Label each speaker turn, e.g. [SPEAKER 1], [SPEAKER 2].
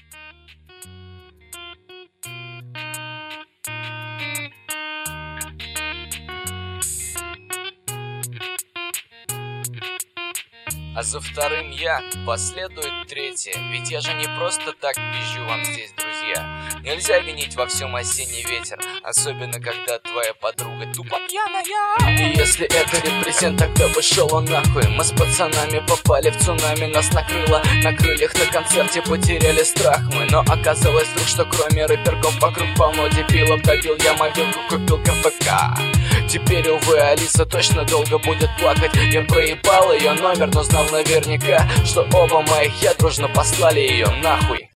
[SPEAKER 1] А за вторым я, последует третье. Ведь я же не просто так пизжу вам здесь, друзья. Нельзя винить во всем осенний ветер, особенно когда твоя подруга тупо пьяная. И если это репрезент, тогда пошел он нахуй. Мы с пацанами попали в цунами, нас накрыло. На крыльях на концерте потеряли страх мы. Но оказалось вдруг, что кроме рэперков вокруг полно дебилов. Добил я мобилку, купил КПК. Теперь, увы, Алиса точно долго будет плакать. Я проебал ее номер, но знал наверняка, что оба моих я дружно послали ее нахуй.